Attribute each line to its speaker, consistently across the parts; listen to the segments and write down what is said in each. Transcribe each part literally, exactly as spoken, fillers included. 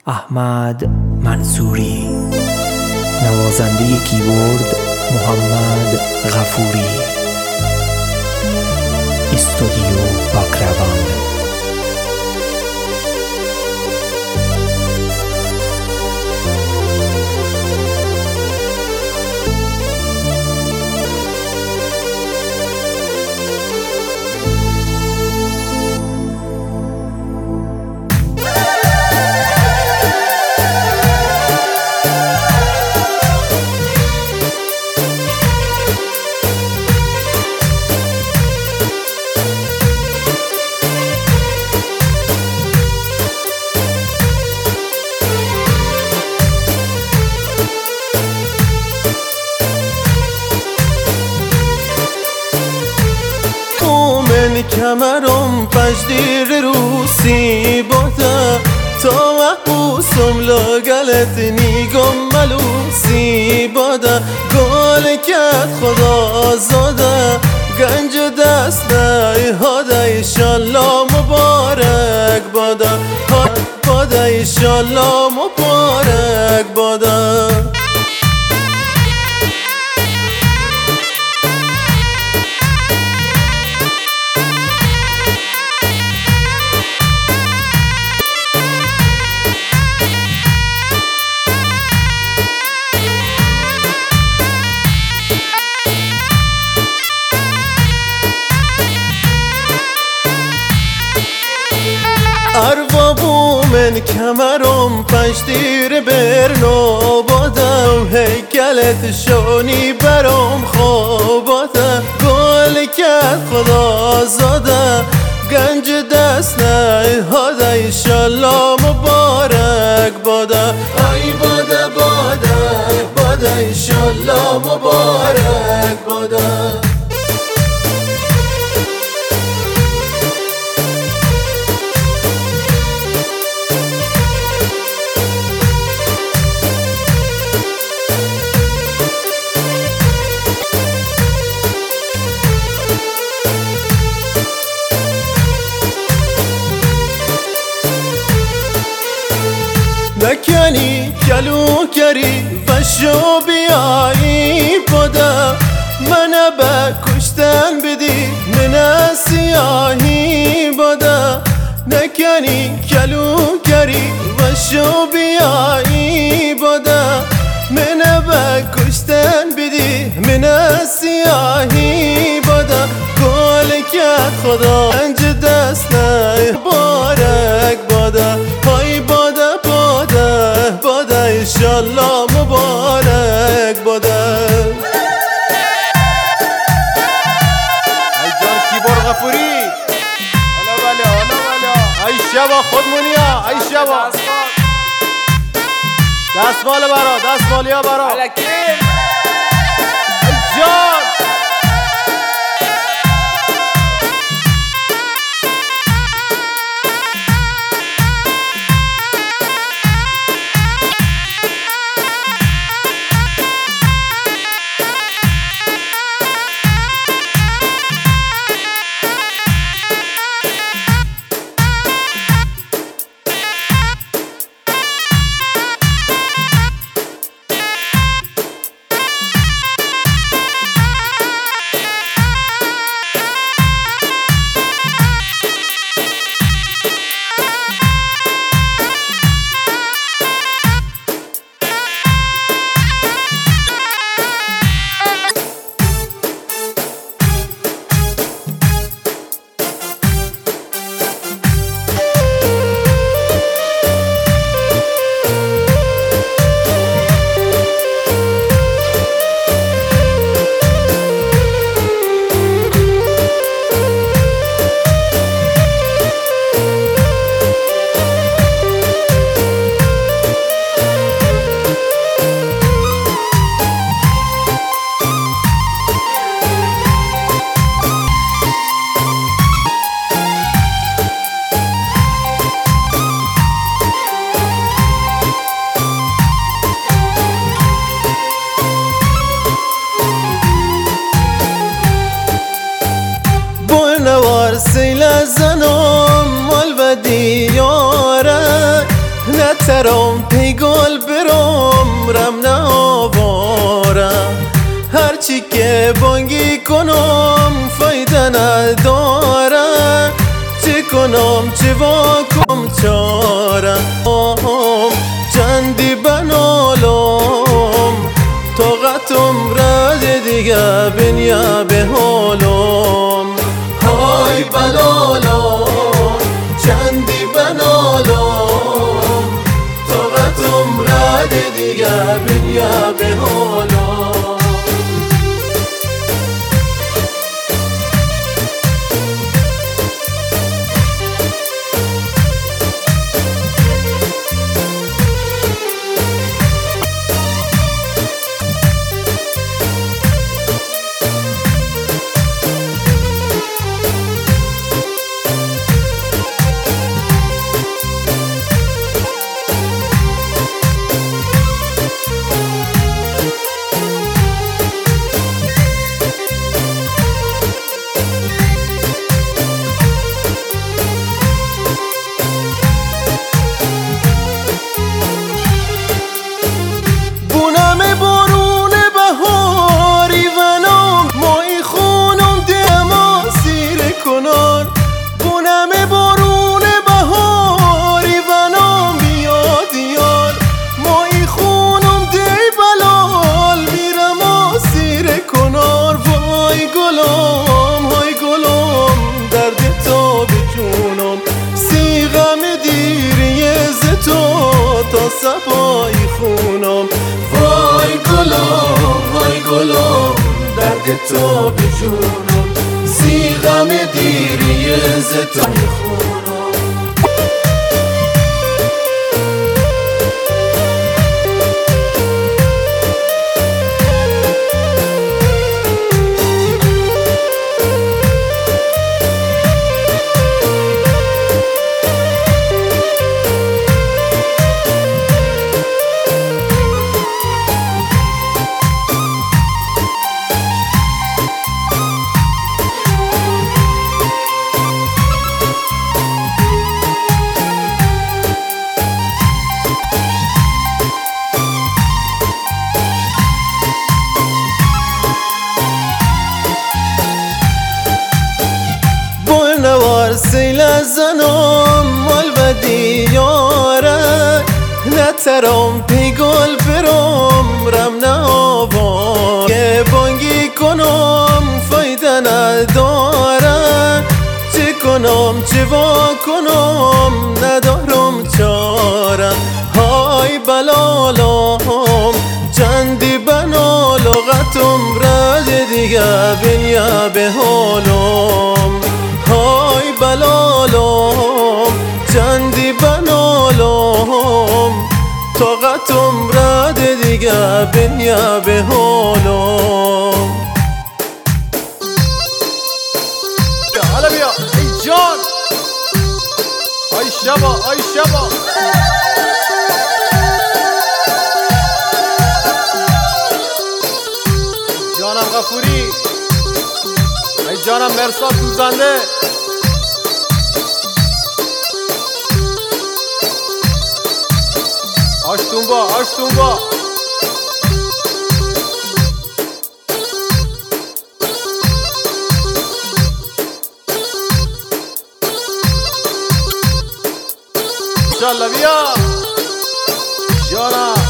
Speaker 1: احمد منصوری. نوازنده کیبورد محمد غفوری. استودیو باکروان.
Speaker 2: کمرم پشدیر روسی باده تا محبوسم لاگلت نیگم ملوسی باده گل کت خدا زاده گنج دست نیهاده ایشالله مبارک باده باده ایشالله مبارک باده. اربابو من کمرم پشدیر برنو باده و هیکلت شونی برام خواباده گل کت خدا زاده گنج دست نیهاده ایشالله مبارک باده ای باده باده باده ایشالله مبارک باده. نکنی کلو کری و شو بیایی باده منه به کشتن بدی من سیاهی باده نکنی کلو کری و شو بیایی باده منه به کشتن بدی من سیاهی باده گل کت خدا انج دست نه بارک باده پای باده باده ایشالله مبارک باده.
Speaker 3: ای جان کیبورد غفوری حالا بله حالا بله ای شبا خودمونیا ای شبا دستمال برا دستمالی ها برا ای جان
Speaker 2: نترم پی گل برم رم نه آوارم، هرچی که بانگی کنم فایده ندارم، چه کنم چه واکم چارم چندی بنالم طاقتم رد دیگه بنیا به حالم. های بلالم چندی بنالم طاقتم رد دیگه بنیا به حالم. صفای خونم وای گلم وای گلم درد تو به جونم، زیغم دیری زتای خونم. سیل زنم مال و دیاره، نترم پی گل برم رم نه آوار، که بانگی کنم فایده نداره، چه کنم چه وا کنم ندارم چاره. های بلالم چندی بنالغتم رد دیگه بنیا به حالم. های بلالم چندی بنالم طاقتم رد دیگه بنیا به حالم.
Speaker 3: حالا بیا ای جان آی شبا آی شبا جانم غفوری ای جانم مرساد دوزنده آشتونبا آشتونبا انشالله بیا جانم.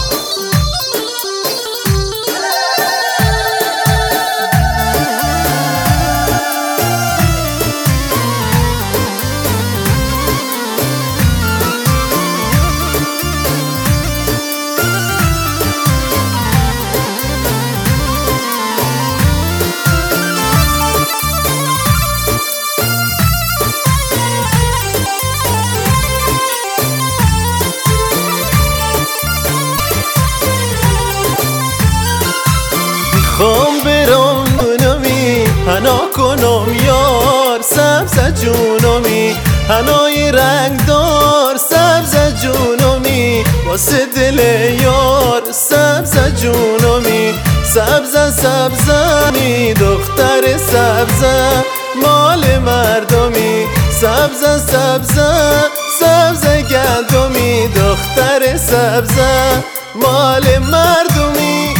Speaker 2: خام برم نونمی هنا کنم یار سبز جونمی، هنای رنگ دار سبز جونمی، واسه دل یار سبز جونمی، سبز سبزمی دختر سبز مال مردمی، سبز سبز سبز گندمی دختر دختر سبزه مال مردمی.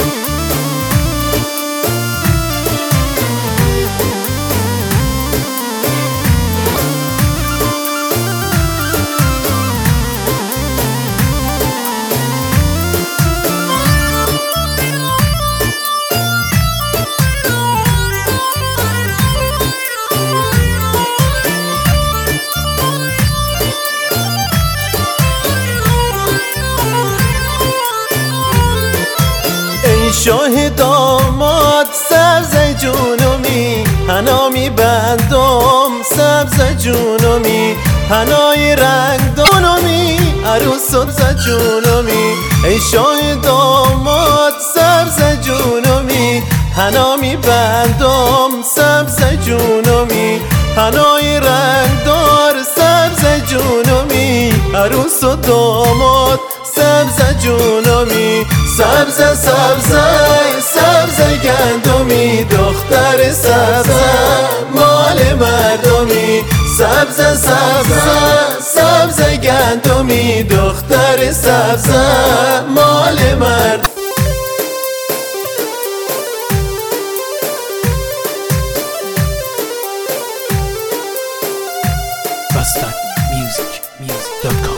Speaker 2: شاه داماد سبز جونمی هنامی بندم سبز جونمی هنای رنگ دانمی عروس سبز جونمی. ای شاه داماد سبز جونمی هنامی بندم سبز جونمی هنای رنگ دار سبز جونمی عروس و داماد سبز جونمی. سبز سبز سبز گندمی دختر سبز مال مردمی. سبز سبز سبز گندمی دختر سبز مال مرد.
Speaker 1: Bastard Music Music dot com